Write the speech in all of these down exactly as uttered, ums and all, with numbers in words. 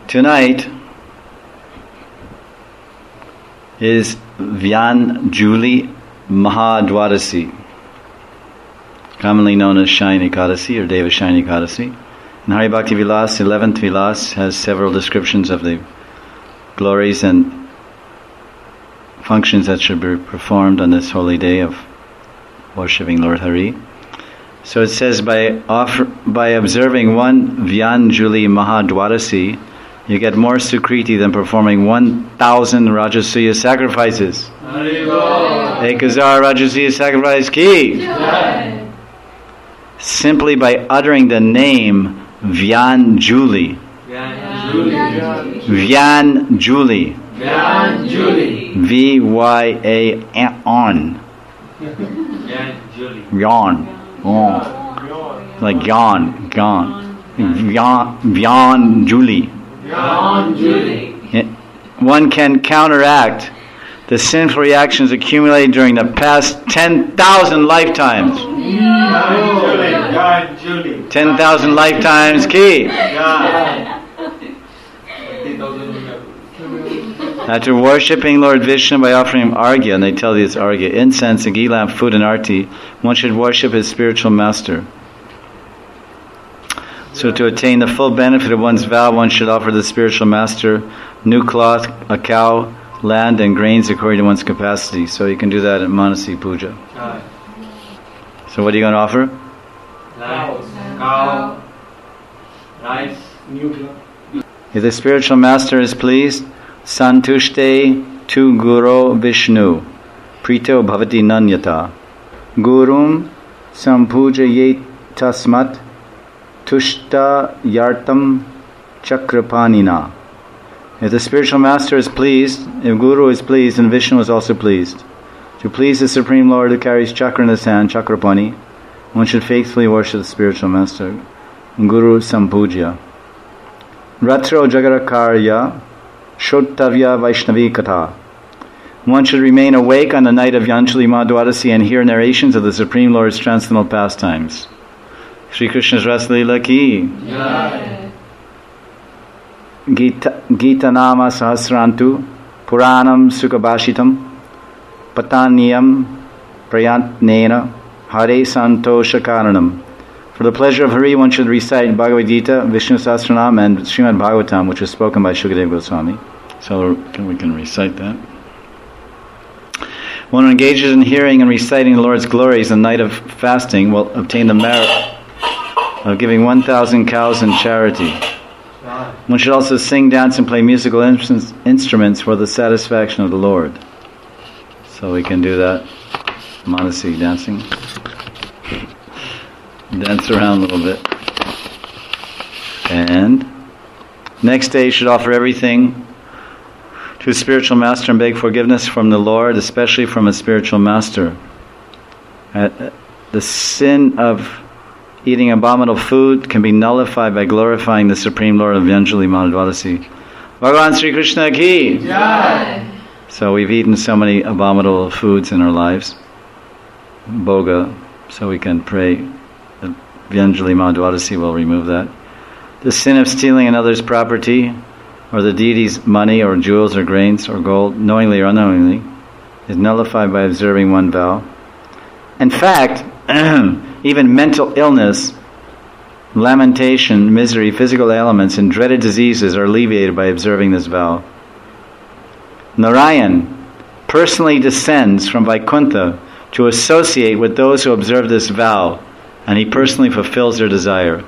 Tonight is Vyanjuli Mahadwadasi, commonly known as Shayani Ekadasi or Deva Shayani Ekadasi. And Hari Bhakti Vilas, eleventh Vilas, has several descriptions of the glories and functions that should be performed on this holy day of worshipping Lord Hari. So it says, by offer, by observing one Vyanjuli Mahadwadasi, you get more sukriti than performing one thousand Rajasuya sacrifices. Ek hazar Rajasuya sacrifice ki. Jai. Simply by uttering the name Vyanjuli. Vyanjuli. Vyanjuli. Vyanjuli. V Y A N. Vyan. Oh. Like yawn. Yawn. Vyanjuli. One can counteract the sinful reactions accumulated during the past ten thousand lifetimes. ten thousand lifetimes ki. After worshipping Lord Vishnu by offering him arghya, and they tell you it's arghya, incense, a ghee lamp, food and arti, one should worship his spiritual master. So to attain the full benefit of one's vow, one should offer the spiritual master new cloth, a cow, land and grains according to one's capacity. So you can do that at Manasi Puja. So what are you going to offer? Cows, cow, rice, new cloth. If the spiritual master is pleased, Santushte tu Guru Vishnu Prito Bhavati Nanyata Gurum Sampujayet Tasmat Tushta Yartam Chakrapanina. If the spiritual master is pleased, if Guru is pleased, and Vishnu is also pleased, to please the Supreme Lord who carries chakra in his hand, Chakrapani, one should faithfully worship the spiritual master, Guru Sampuja. Ratro Jagarakarya Shottavya Vaishnavi Katha. One should remain awake on the night of Vyanjuli Mahadwadasi and hear narrations of the Supreme Lord's transcendental pastimes. Shri Krishna's Rasa Leela ki. Jai. Gita, Gita Nama Sahasrantu Puranam Sukhabhashitam Patanyam Prayantnena Hare Santosha Karanam. For the pleasure of Hari, one should recite Bhagavad Gita, Vishnu Sahasranam, and Srimad Bhagavatam, which was spoken by Shukadeva Goswami. So we can recite that. One who engages in hearing and reciting the Lord's glories on the night of fasting will obtain the merit of giving one thousand cows in charity. One should also sing, dance, and play musical instruments for the satisfaction of the Lord. So we can do that. Manasi dancing. Dance around a little bit. And next day you should offer everything to a spiritual master and beg forgiveness from the Lord, especially from a spiritual master. Uh, the sin of eating abominable food can be nullified by glorifying the Supreme Lord of Vyanjuli Mahadwadasi. Bhagavan Sri Krishna ki. Jai. So we've eaten so many abominable foods in our lives, Bhoga, so we can pray that Vyanjali Mahadwadasi will remove that. The sin of stealing another's property, or the deity's money, or jewels, or grains, or gold, knowingly or unknowingly, is nullified by observing one vow. In fact, even mental illness, lamentation, misery, physical ailments, and dreaded diseases are alleviated by observing this vow. Narayan personally descends from Vaikuntha to associate with those who observe this vow, and he personally fulfills their desire.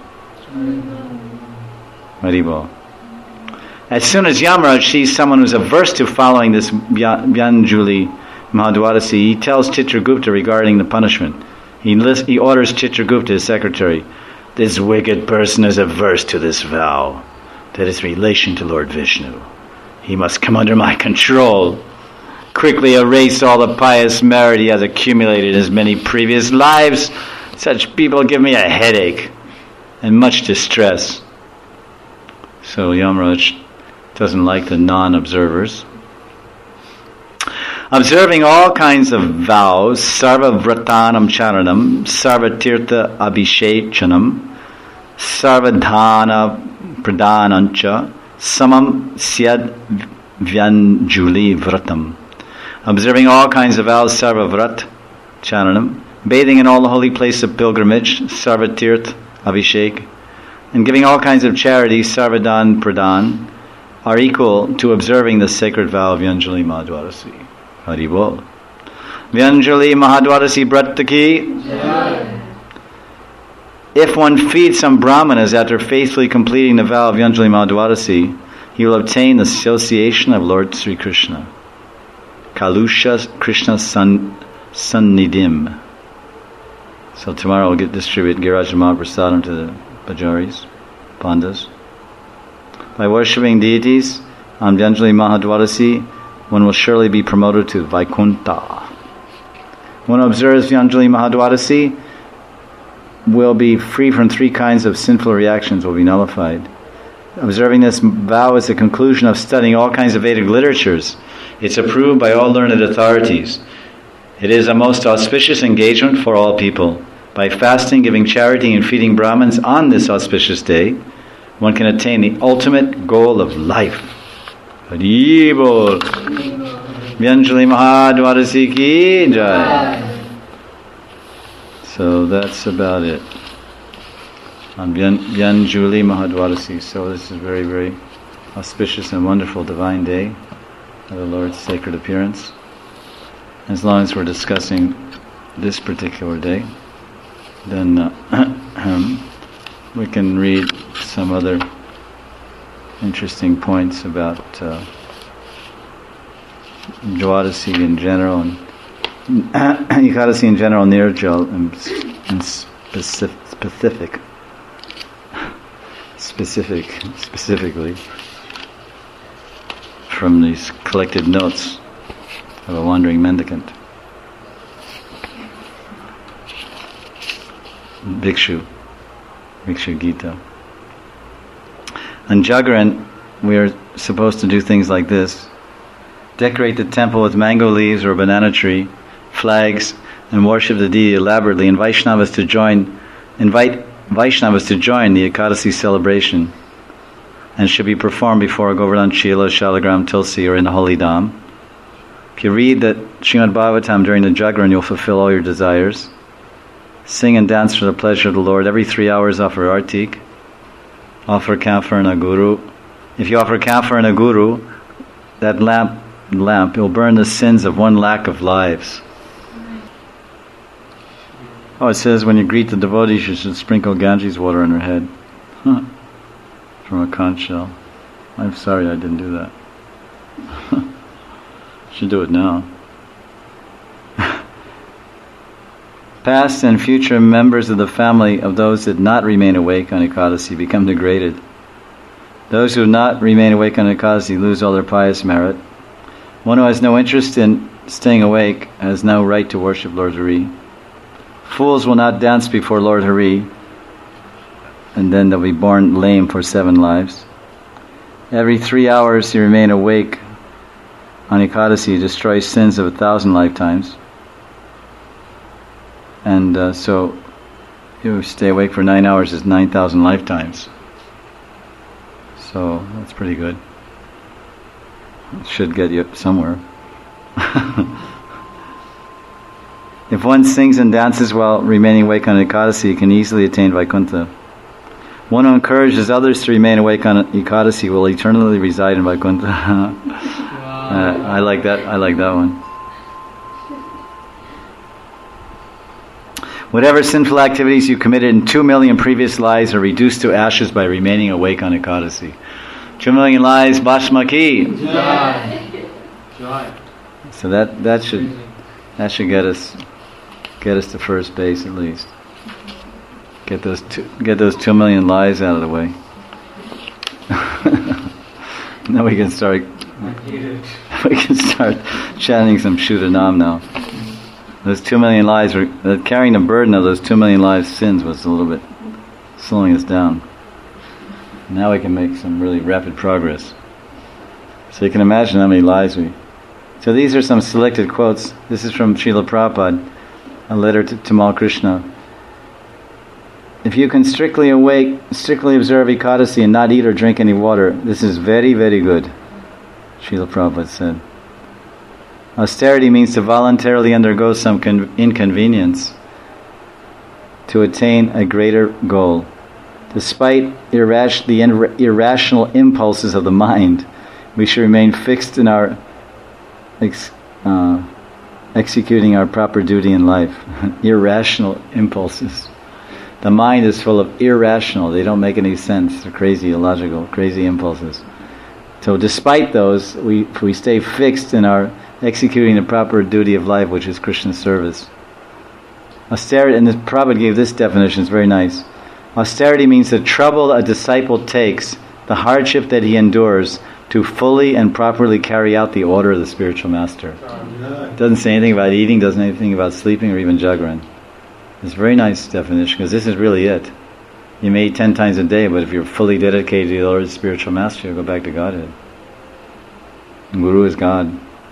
Haribol. As soon as Yamaraj sees someone who's averse to following this Vyanjuli Mahadwadasi, he tells Chitragupta regarding the punishment. He, list, he orders Chitragupta, his secretary, this wicked person is averse to this vow, that is relation to Lord Vishnu. He must come under my control. Quickly erase all the pious merit he has accumulated in his many previous lives. Such people give me a headache and much distress. So Yamaraj doesn't like the non-observers. Observing all kinds of vows, sarva vratanam charanam, sarva tirtha abhishechanam, sarva dhana pradhanancha, Samam Syad Vyanjuli Vratam. Observing all kinds of vows, Sarva Vrat Charanam. Bathing in all the holy places of pilgrimage, Sarva Tirth Abhishek. And giving all kinds of charity, Sarvadan Pradhan, are equal to observing the sacred vow of Vyanjali Mahadwarasi. Hari Bol. Vyanjali Mahadwarasi Brata ki. If one feeds some brahmanas after faithfully completing the vow of Vyanjali Mahadwarasi, he will obtain the association of Lord Sri Krishna. Kalusha Krishna San, Sannidim. So tomorrow we'll get distribute Giraj Mahaprasadam to the Bajaris, Pandas. By worshipping deities on Vyanjali Mahadwarasi, one will surely be promoted to Vaikunta. One who observes Vyanjali Mahadwarasi will be free from three kinds of sinful reactions, will be nullified. Observing this vow is the conclusion of studying all kinds of Vedic literatures. It's approved by all learned authorities. It is a most auspicious engagement for all people. By fasting, giving charity, and feeding Brahmins on this auspicious day, one can attain the ultimate goal of life. Hari Bol. Vyanjali Mahadwarasi ki jai. So that's about it. On Vyanjali Mahadwarasi. So this is very, very auspicious and wonderful divine day of the Lord's sacred appearance. As long as we're discussing this particular day, then uh, we can read some other interesting points about uh, Dwadasi in general, and Ekadasi in general, Nirjal in, in specific, specific, specific, specifically from these collected notes of a wandering mendicant. Bhikshu, Bhikshu Gita. On Jagran, we are supposed to do things like this. Decorate the temple with mango leaves or a banana tree, flags, and worship the deity elaborately. And Vaishnavas to join, invite Vaishnavas to join the Ekadasi celebration, and should be performed before Govardhan Chila, Shalagram, Tulsi, or in the Holy Dham. If you read that Srimad Bhagavatam during the Jagran, you'll fulfill all your desires. Sing and dance for the pleasure of the Lord. Every three hours offer artik. Offer camphor and a guru. If you offer camphor and a guru, that lamp, lamp will burn the sins of one lakh of lives. Oh, it says when you greet the devotees, you should sprinkle Ganges water on their head. Huh. From a conch shell. I'm sorry I didn't do that. Should do it now. Past and future members of the family of those that not remain awake on Ekadasi become degraded. Those who do not remain awake on Ekadasi lose all their pious merit. One who has no interest in staying awake has no right to worship Lord Hari. Fools will not dance before Lord Hari, and then they'll be born lame for seven lives. Every three hours you remain awake on Ekadasi destroys sins of a thousand lifetimes. And uh, so you stay awake for nine hours is nine thousand lifetimes. So that's pretty good. It should get you somewhere. If one sings and dances while remaining awake on Ekadasi, he can easily attain Vaikuntha. One who encourages others to remain awake on Ekadasi will eternally reside in Vaikuntha. uh, I like that. I like that one. Whatever sinful activities you committed in two million previous lives are reduced to ashes by remaining awake on Ekadasi. Two million lives, Bhashma ki. So that that should that should get us get us to first base at least. Get those two, get those two million lies out of the way. Now we can start. We can start chanting some Shuddhanam now. Those two million lives were uh, carrying the burden of those two million lives sins was a little bit slowing us down. Now we can make some really rapid progress. So you can imagine how many lives we. So these are some selected quotes. This is from Srila Prabhupada, a letter to Tamal Krishna. if you can strictly awake, strictly observe Ekadasi and not eat or drink any water, this is very, very good, Srila Prabhupada said. Austerity means to voluntarily undergo some con- inconvenience to attain a greater goal. Despite irras- the ir- irrational impulses of the mind, we should remain fixed in our ex- uh, executing our proper duty in life. Irrational impulses. The mind is full of irrational, they don't make any sense. They're crazy, illogical, crazy impulses. So despite those, we if we stay fixed in our executing the proper duty of life, which is Krishna's service. Austerity, and the Prabhupada gave this definition, it's very nice. Austerity means the trouble a disciple takes, the hardship that he endures, to fully and properly carry out the order of the spiritual master. It doesn't say anything about eating, doesn't say anything about sleeping or even Jagran. It's a very nice definition, because this is really it. You may eat ten times a day, but if you're fully dedicated to the Lord, the spiritual master, you'll go back to Godhead. And Guru is God.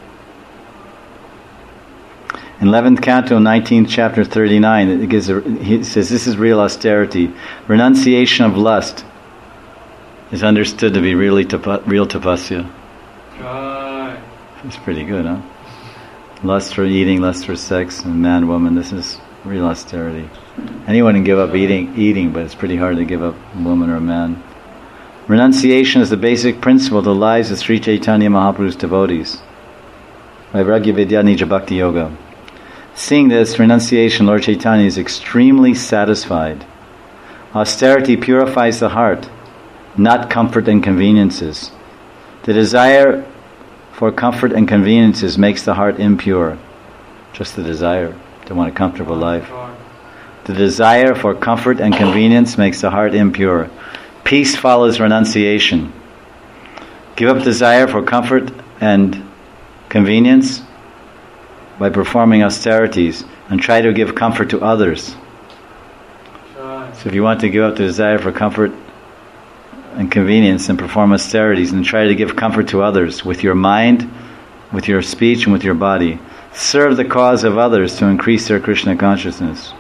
In eleventh canto, nineteenth chapter, thirty-nine, it gives a, he says, this is real austerity. Renunciation of lust is understood to be really tapa, real tapasya. Right. It's pretty good, huh? Lust for eating, lust for sex, and man, woman, this is real austerity. Anyone can give up eating, eating, but it's pretty hard to give up a woman or a man. Renunciation is the basic principle of the lives of Sri Chaitanya Mahaprabhu's devotees. Vairagya Vidya Nija Bhakti Yoga. Seeing this renunciation, Lord Chaitanya is extremely satisfied. Austerity purifies the heart, not comfort and conveniences. The desire for comfort and conveniences makes the heart impure. Just the desire to want a comfortable life. The desire for comfort and convenience makes the heart impure. Peace follows renunciation. Give up desire for comfort and convenience by performing austerities and try to give comfort to others. So if you want to give up the desire for comfort and convenience and perform austerities and try to give comfort to others with your mind, with your speech and with your body, serve the cause of others to increase their Krishna consciousness.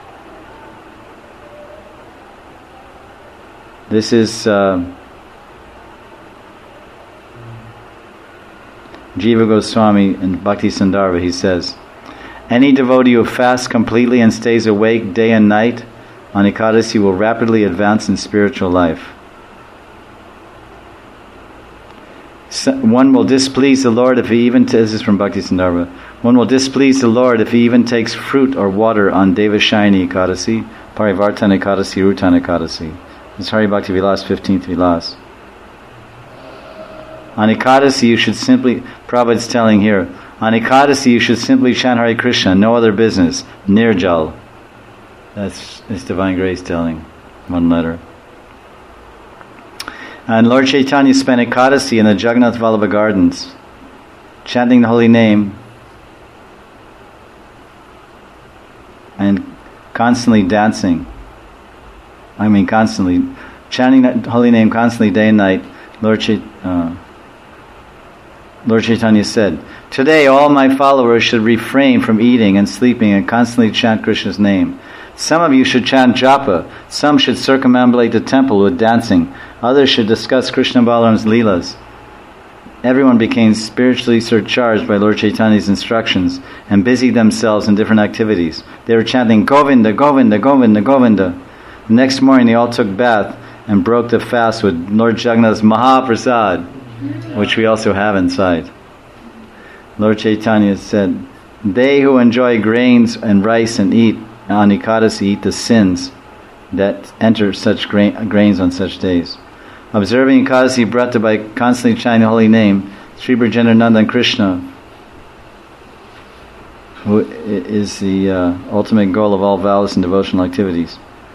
This is uh, Jiva Goswami in Bhakti Sandarbha. He says, any devotee who fasts completely and stays awake day and night on Ekadasi will rapidly advance in spiritual life. So, one will displease the Lord if he even, t- this is from Bhakti Sandarbha, one will displease the Lord if he even takes fruit or water on Devashayani Ekadasi, Parivartana Ekadasi, Rutana Ekadasi. This is Hari Bhakti Vilas, fifteenth Vilas. On Ekadasi you should simply, Prabhupada's telling here, on Ekadasi you should simply chant Hare Krishna, no other business, nirjal. That's His Divine Grace telling, one letter. And Lord Chaitanya spent Ekadasi in the Jagannath Vallabha Gardens, chanting the holy name and constantly dancing. I mean constantly, chanting that holy name constantly day and night. Lord, Chait- uh, Lord Chaitanya said, today all my followers should refrain from eating and sleeping and constantly chant Krishna's name. Some of you should chant japa, some should circumambulate the temple with dancing, others should discuss Krishna Balaram's leelas. Everyone became spiritually surcharged by Lord Chaitanya's instructions and busied themselves in different activities. They were chanting Govinda, Govinda, Govinda, Govinda. The next morning they all took bath and broke the fast with Lord Jagannath's Mahaprasad, which we also have inside. Lord Chaitanya said, they who enjoy grains and rice and eat on Ekadasi eat the sins that enter such gra- grains on such days. Observing Ekadasi Brata by constantly chanting the holy name, Sri Brajendranath Krishna, who is the uh, ultimate goal of all vows and devotional activities.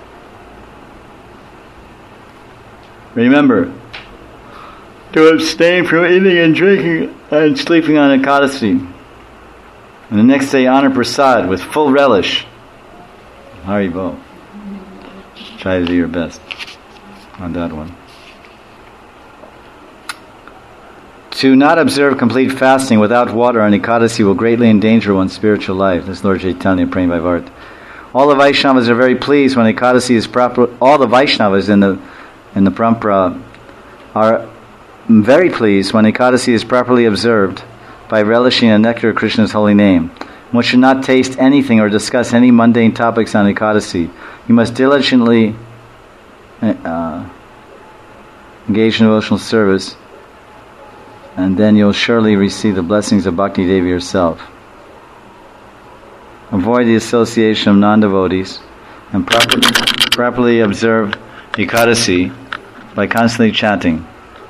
Remember to abstain from eating and drinking and sleeping on Ekadasi. And the next day honor prasad with full relish. Haribol. Try to do your best on that one. To not observe complete fasting without water on Ekadasi will greatly endanger one's spiritual life. This is Lord Chaitanya praying by Vart. All the Vaishnavas are very pleased when Ekadasi is proper. All the Vaishnavas in the in the Parampara are very pleased when Ekadasi is properly observed by relishing the nectar of Krishna's holy name. One should not taste anything or discuss any mundane topics on Ekadasi. You must diligently uh, engage in devotional service, and then you'll surely receive the blessings of Bhakti Devi yourself. Avoid the association of non-devotees and proper, properly observe Ekadasi by constantly chanting.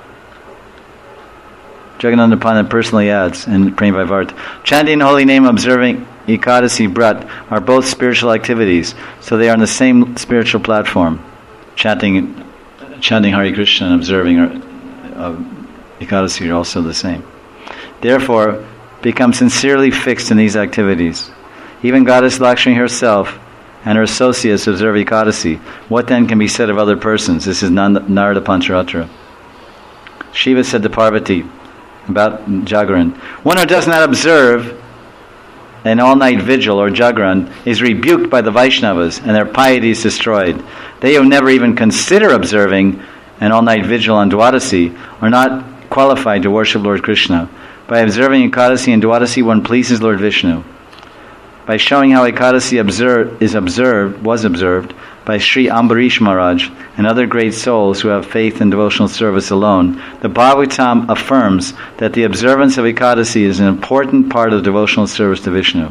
Jagannatha Pandit personally adds in Prem Vaivart, chanting the holy name, observing Ekadasi Brat are both spiritual activities, so they are on the same spiritual platform. Chanting, chanting Hare Krishna and observing uh, Ekadasi are also the same. Therefore, become sincerely fixed in these activities. Even Goddess Lakshmi herself and her associates observe Ekadasi. What then can be said of other persons? This is Narada Pancharatra. Shiva said to Parvati about Jagran, one who does not observe an all-night vigil or Jagran is rebuked by the Vaishnavas and their piety is destroyed. They who never even consider observing an all-night vigil on Dwadasi are not qualified to worship Lord Krishna. By observing Ekadasi and Dwadasi, one pleases Lord Vishnu. By showing how Ekadasi observed, is observed, was observed by Sri Ambarish Maharaj and other great souls who have faith in devotional service alone, the Bhagavatam affirms that the observance of Ekadasi is an important part of devotional service to Vishnu.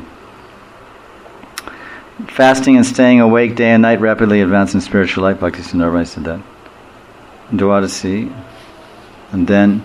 Fasting and staying awake day and night rapidly advance in spiritual life. Bhaktisiddhanta Rai said that. Dwadasi, and then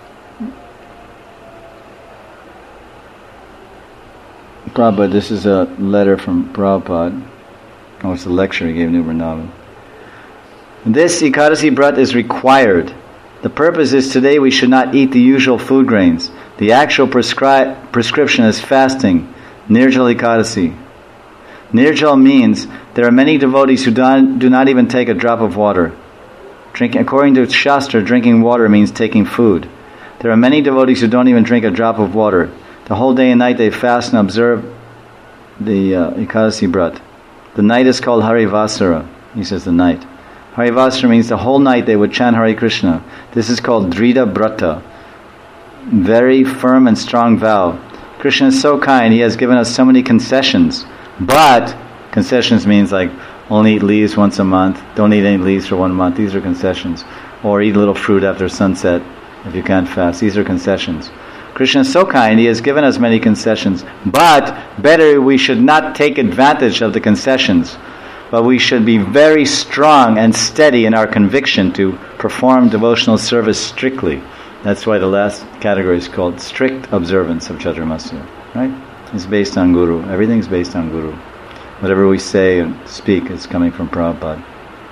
Prabhupada, this is a letter from Prabhupada. Oh, it's a lecture he gave New Vrindavan. This Ekadasi Brat is required. The purpose is today we should not eat the usual food grains. The actual prescri- prescription is fasting, Nirjal Ekadasi. Nirjal means there are many devotees who do, do not even take a drop of water. Drink, according to Shastra, drinking water means taking food. There are many devotees who don't even drink a drop of water. The whole day and night they fast and observe the uh, Ekadasi Brat. The night is called Harivasara. He says the night. Harivasara means the whole night they would chant Hare Krishna. This is called Drida Brata. Very firm and strong vow. Krishna is so kind, he has given us so many concessions. But, concessions means like only eat leaves once a month, don't eat any leaves for one month. These are concessions. Or eat a little fruit after sunset if you can't fast. These are concessions. Krishna is so kind, he has given us many concessions, but better we should not take advantage of the concessions, but we should be very strong and steady in our conviction to perform devotional service strictly. That's why the last category is called strict observance of Chaturmasya, right? It's based on Guru. Everything's based on Guru. Whatever we say and speak is coming from Prabhupada.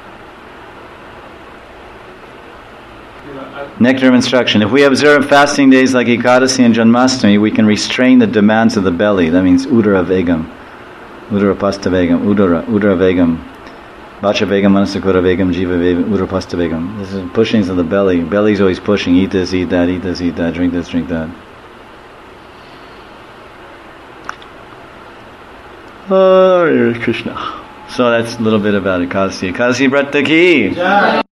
Nectar of instruction. If we observe fasting days like Ekadasi and Janmashtami, we can restrain the demands of the belly. That means Udara Vegam. Udara Pasta Vegam. Udara. Udara Vegam. Vacha Vegam, Manasakura Vegam, Jiva Vegam, Udara Pasta Vegam. This is pushings of the belly. Belly's always pushing. Eat this, eat that, eat this, eat that, drink this, drink that. Hare Krishna. So that's a little bit about Ekadasi. Ekadasi Vrata ki.